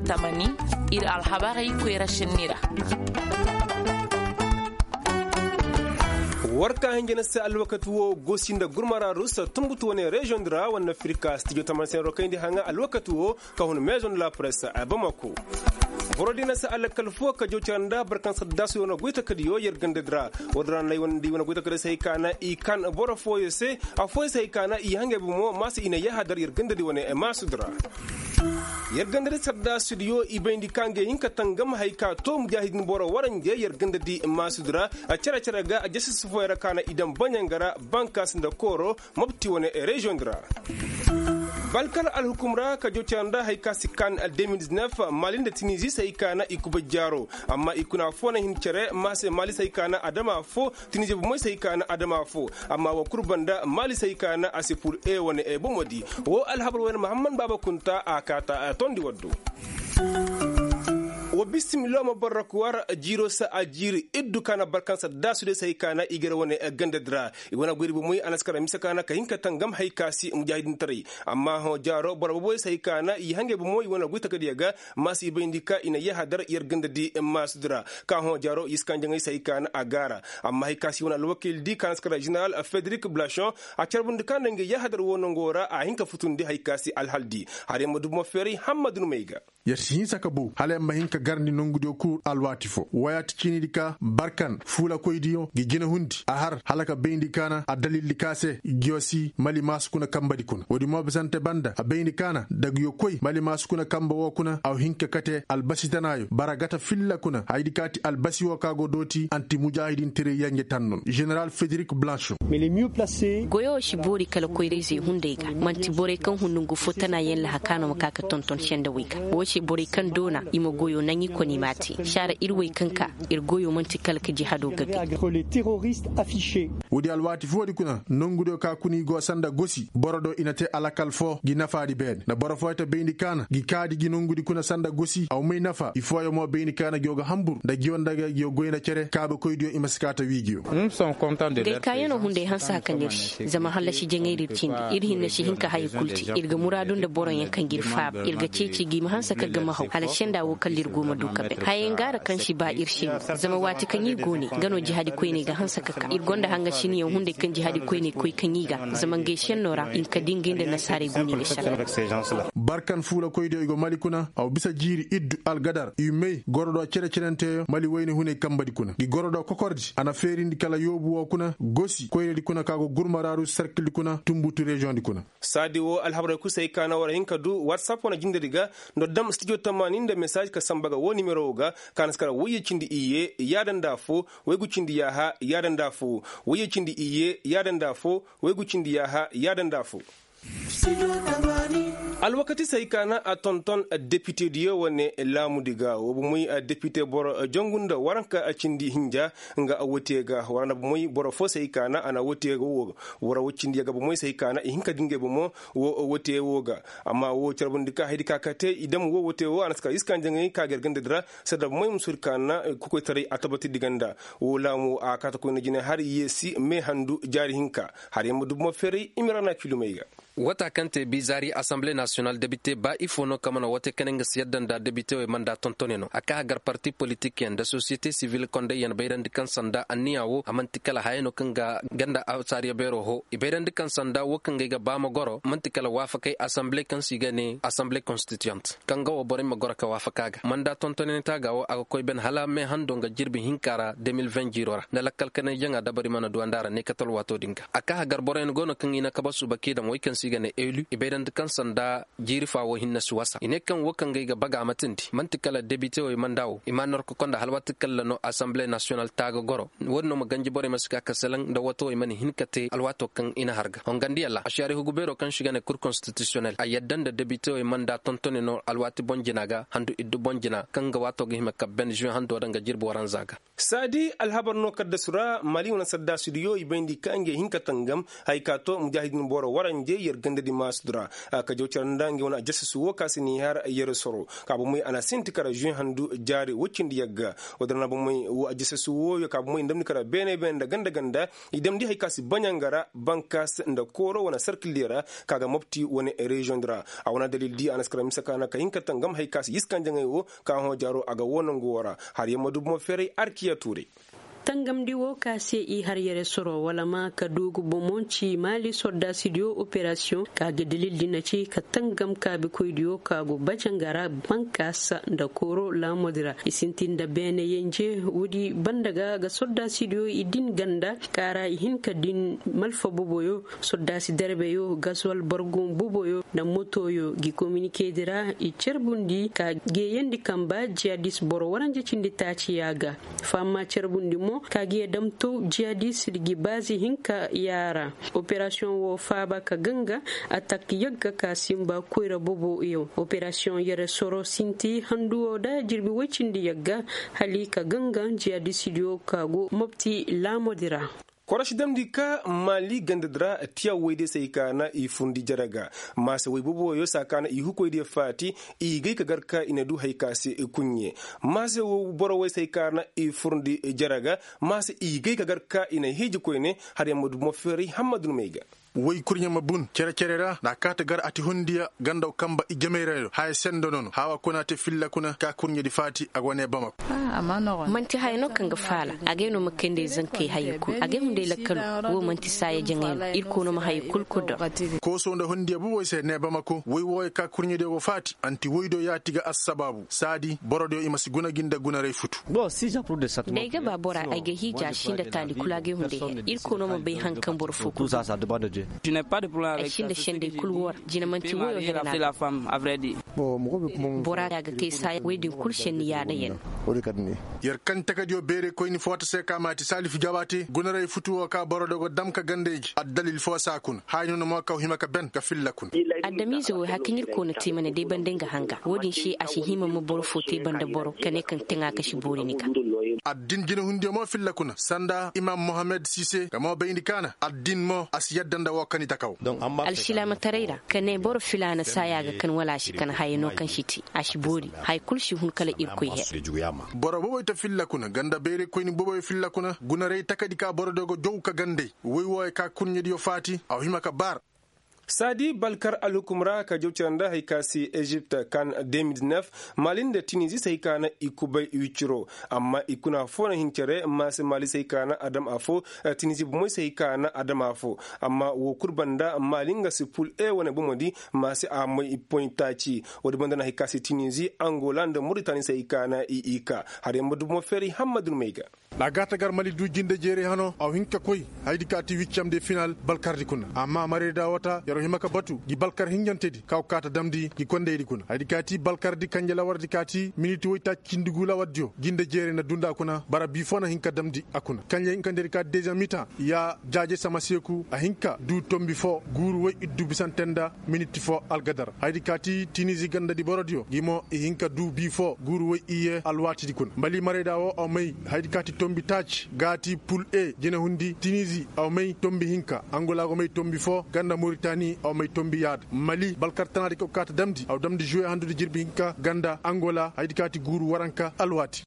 tamani ir alhabari kwera shinira warka hangena sa alwakatu wo gosinda gurmara rusa tumbutu wone region dra wan afrika studio tamansen rokayndi hanga alwakatu wo ka hono maison la presse a Bamako borodina sa alakal fo ka jotanda barkan saddasu wona goita kadiyo yergande dra wodran lay won di wona goita kada say kana I kan boro fo yese a fo say kana I hange bu mo mas ina ya hadar yergande di wona e masudra yergande sadda studio ibendi kange yinka tangam hayka to mujahidin boro warange yergande di masudra a cara cara ga a jasis fo kana idan banyangara bankas nda koro mabti wona e region dra balkal alhukumra ka jotanda hayka sikan al 2019 malin da tunisi sai kana ikuba jaro amma ikuna fona hin cere mase mali sai kana adama fo tunisi bu moy sai kana adama fo amma wa kurbanda mali sai kana asipur e wona e bomodi wo alhabr wona muhammad baba kunta akata tondi waddu wa bismillah mabarakwar jiro sa ajiri iddu kana barkansa dasude sai kana igere woni ganda dra wona gori bu muy anaskara misa kana ka hinka tangam haykasi mujahidin tari amma ho jaro borbo boy sai kana I hange bu muy wona guta kadiyaga masi bindika ina ya hadar yar ganda di masdra ka ho jaro iskan jangai sai kana agara amma haykasi wona alwakil di kanskara general Frederic Blachon a charbund kan nge ya hadar wono ngora a hinka futundi haykasi alhaldi hare modu mo feri hamadun meiga yersi sakabu hale mahinka garni nongudo ku alwatifo wayat cinidika barkan fula koydiyo gi gina hundi ahar halaka beindi kana a dalil likase giosi mali maskuna kambadi kuna wodi mo besante banda a beindi kana dagyo koy mali maskuna kamba wo kuna aw hinka kate albasitanayo baragata filla kuna haydikati albasi wo kago doti anti mujahidin tere yange tannon general Frederic Blachon mais les mieux placés goyo shibori kala koyrezi hundega manti bore kan hunungu fotana yella hakano makaka tonton shenda wika wo shibori kan dona imo goyo nanyi koni mati shara irwe kanka irgoyo manti kala ka jihado gabi les terroristes affichés wodi alwati fodi kuna nongudo ka kuni go sanda gosi borodo inate alakal fo gi nafaadi ben na boro fo ta beindi kana gi kaadi gi nongudi kuna sanda gosi aw may nafa ifoyo mo beindi kana gyoga hambur da gionda ga gyo goyna cere kaaba koydio imaskata wigio nous sommes contents de leur kayano hunde hansa kan shi zama halashi jengayri cindi irhin na shi hinka hay kulti irga muradun da boron yankan girfa irga ceci gi hansa ka gama haw halashin dawo kallir goma duka be hayen gara kan shi ba irshe zama wati kan yi gone gano jihadi koy ne ga hansa kaka irgonda hanga shini yan hunde kan jihadi koy ne koy kan yi ga zaman gaishen nora in ka dingin da nasare guni ne sha barkan fula koydio go malikuna aw bisa jiri iddu algadar yumay gorodo cere cerente mali wayne hune kambadi kuna gi gorodo kokordi ana ferindi kala yobu wo kuna gosi koyedi kuna kago gurmararu cercle kuna tumbutu region di kuna sadi wo alhabra ku sai kana wara hinka du whatsapp wona jindiriga no dam studio tamanin da message ka sambaga wo numero ga kan skara wuye cindi iye yadan dafo wegu cindi yaha yadan dafo wuye cindi iye yadan dafo wegu cindi yaha yadan dafo alwakati sai kana a tonton député diyo wane lamu diga wo muy député boro jongunda waranka a cindi hinja nga a wote ga warana muy boro fo sai kana ana wote go wora wocindi ga muy sai kana hinka dinge mo wo wote woga amma wo charbundika haydika kate idam wo wote wo anaska iskan jangi ka gergande dra sada muy musur kana kuko tare atabati diganda wo lamu a kata ko ne har yesi me handu jari hinka har yamdu mo feri imirana kilomega wata kante bizari assemblée nationale député ba ifono kamana wote kenenga siyaddan da député we manda tontoneno aka agar parti politique en da société civile konde yan bayran dikan sanda anniyawo amantikala hayno kanga ganda awsariya bero ho ibayran dikan sanda wo kanga ga bama goro mantikala wafakai assemblée kan sigane assemblée constituante kanga wo bore magora ka wafakaga manda tontonene tagawo aga koy ben hala me handonga jirbi hinkara 2020 jirora na lakkal kana yanga dabari mana duandara ne katol wato dinga aka agar boren gono kangina kabasu bakida mo ikan sigane elu ibayran dikan sanda jirifa wo hinna suwasa ine kan wo kan ga baga matindi mantikala député o mandawo imanor ko konda halwatikalla no assemblée nationale taga goro wonno mo ganji bore masika kasalan da wato imani hinkate alwato kan ina harga on gandi alla ashari hugubero kan shigane cour constitutionnel ayaddan da député o manda tontone no alwati bonjinaga handu iddu bonjina kan ga wato ga himaka ben juin hando danga jirbo waran zaga sadi alhabar no kadda sura mali wona sadda studio ibendi kange hinka tangam haykato mujahidin boro waranje ganda di masdura ka jawcar ndangi wona jassu wo kasini har yere soro ka bu muy ana sinti kara juin handu jari wocindi yagga wadrana bu muy wo jassu wo ka bu muy ndamni kara bene da ganda idam di hay kasi banyangara bankas nda koro wona circulaire kaga mopti wona region dra a wona dalil di anaskara misakana ka hinka tangam hay kasi yiskan jangay wo ka ho jaro aga wona ngora har yamadu mo fere arkiya ture tangam diwo ka se I har yere soro wala ma ka dogu bomonci mali sodda studio operation ka ga dalil dina ce ka tangam ka bi koydiyo ka go bacangara bankasa da koro la modira isintin da bene yenje wudi bandaga ga sodda studio idin ganda kara hin ka din malfa boboyo sodda si derbe yo gaswal borgum boboyo da motoyo gi communique dira I cerbundi ka ge yendi kamba jihadis boro waranje cindi taci yaga fama cerbundi mo kagiye damto jihadis gi bazi hinka yara operation wo faba ka ganga attack yagga ka simba koira bobo yo operation yere soro sinti handuo da jirbi wacindi yagga hali ka ganga jihadis dio kago mopti la modira korash damdi ka mali gandadra tiya wede sai kana ifundi jaraga masa wai bubo yo sakana I hukoyde fati I gay ka garka ina du haykasi kunye masa wo boro wai sai kana ifundi jaraga masa I gay ka garka ina hiji koyne har yamadu mo feri hamadun meiga way kurnya mabun kere na kata gar ati hondiya ganda kamba igemereyo hay sendo non hawa kuna te filla kuna ka kurnya di fati agwane bamako manti hayno kanga fala ageno makende zanke hayku age hunde lakkal wo manti saye jangel irko no haykul kodo ko so ndo hondiya bu woyse ne bamako way woy ka kurnya de go fati anti woydo yatiga asbabu sadi borodo imasi guna ginda guna ray futu bon si j'approuve de ça dega babora age hija shinda tali kulage hunde irko no mabay hankan borfu tout ça demande de Dieu. Tu n'as pas de problème avec ça. C'est la femme, à vrai dire. Bora daga ke sai wedin kulshen ya da yen. Yar kan takadio bere ko ni fota se kamati salif jabati gunare futuwa ka borodo go dam ka gandeji addalil fo sakun hayno no mo ka hima ka ben ka fillakun addami zo hakinir ko na timane de bandenga hanga wodin shi ashi hima mo boro fote banda boro kane kan tenga ka shi bori nika addin gina hunde mo fillakuna sanda imam mohammed sise kamo bayndi kana addin mo as yaddanda wo kani takaw alshilama tareira kane boro filana saya ga kan wala shi kan hayno kan shiti ashi bori hay kulshi hun kala irko he boro bobo ta fillakuna ganda bere ko ni bobo fillakuna gunare takadi ka boro dogo jow ka gande woy woy ka kunnyedi yo fati aw hima ka bar Sadi Balkar Alukumra ka jaucanda haikasi Egypte kan 2009 malin da Tunisia sai kana ikubai wichiro amma ikuna fona hincere masu mali sai kana Adam Afo Tunisia bumoi sai kana Adam Afo amma wo kurbanda malinga sipul wona bumodi masu amoi pointachi wodi banda haikasi Tunisia Angola da Mauritania sai kana iika har yamma dumo feri Hamadul Meiga la gata gar mali du jinde jere hano aw hinka koy haydi kati wiccam de final Balkar di kuna amma mare da wata yaro himaka batu gi Balkar hinjantedi kaw kata damdi gi konde di kuna haydi kati Balkar di kanjala wardi kati miniti woyta cindigula waddio jinde jere na dunda kuna bara bi fona hinka damdi akuna kanje hinka der ka deuxième mi-temps ya jaaje sama seku a hinka du tombi fo guru way iddu bisantenda miniti fo algadar haydi kati Tunisia ganda di borodio gimo hinka du bi fo guru way iye alwati di kuna mbali mare da wo o may haydi kati tombi touch gati pool A jena hundi Tunisia aw may tombi hinka Angola go may tombi fo ganda Mauritanie aw may tombi yad Mali Balkar tanadi ko kata damdi aw damdi jouer handu jirbi hinka ganda Angola haydi kati guru waranka alwati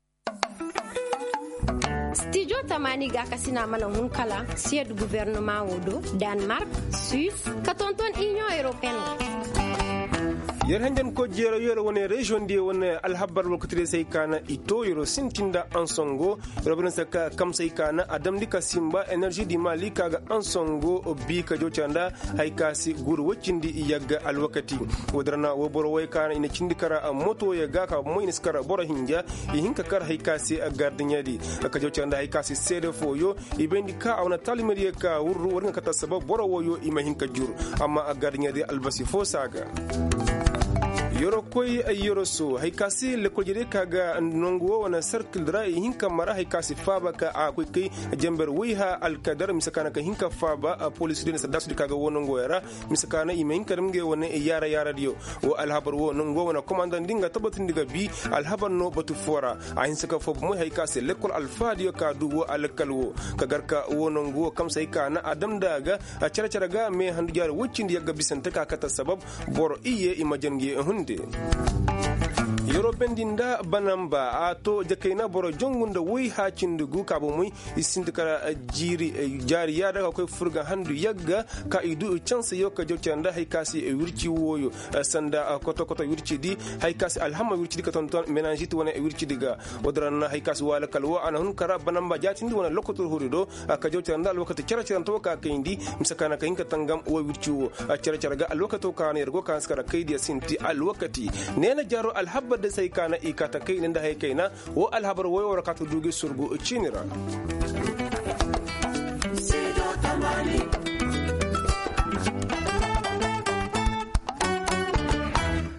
Studio Tamani ga kasina mana hunkala sied gouvernement wodo Denmark Suisse katonton Union Européenne yer hanjan ko jero yero woni region di woni alhabar lokotire sai kana ito yoro sintinda ansongo robin saka kam sai kana adam di kasimba energy di mali kaga ansongo bi ka jocanda hay kasi guru wacindi yagga alwakati wodrana wo boro way kana ina cindi kara moto ya ga ka mo inis kara boro hinja hinka kar hay kasi gardinyadi ka jocanda hay kasi sede foyo ibendi ka awna talimedi ka wurru wornga kata sabab boro woyo ima hinka jur amma gardinyadi albasi fo saga yoro koy yoro so hay kasi le ko jere kaga nongo wana circle dra hinka mara hay kasi faba ka a ko kay jember wiha al kadar misakana ka hinka faba police dina sadasu kaga wonongo yara misakana imen karamge wona yara dio wo al habar wo nongo wana commandant dinga tabatin diga bi al habar no batu fora a hinsaka fob moy hay kasi le ko al fadio ka du wo al kalwo kagarka wonongo kam sai kana adam daga a cara ga me handu jar wuccindi yaga bisanta ka kata sabab boro iye imajangi hunde yoro bendinda banamba a to jakaina boro jongunda woy ha cindugu kabo muy isindikara jari yada ko furga handu yagga ka idu chance yoka jotanda hay kasi wirci woyo sanda koto wirci di hay kasi alhamma wirci ka ton menanjit wona wirci diga odran hay kasi wala kalwa ana hun kara banamba jatindi wona lokoto hurido ka jotanda alwakati cara to ka kindi misakana ka hinka tangam wo wirci wo cara ga alwakato ka ne ergo kan skara kaidi sinti alwakati nena jaro alhabba da sai kana ikata kai inda hay kaina wo alhabar wo warakatu dugi surgu cinira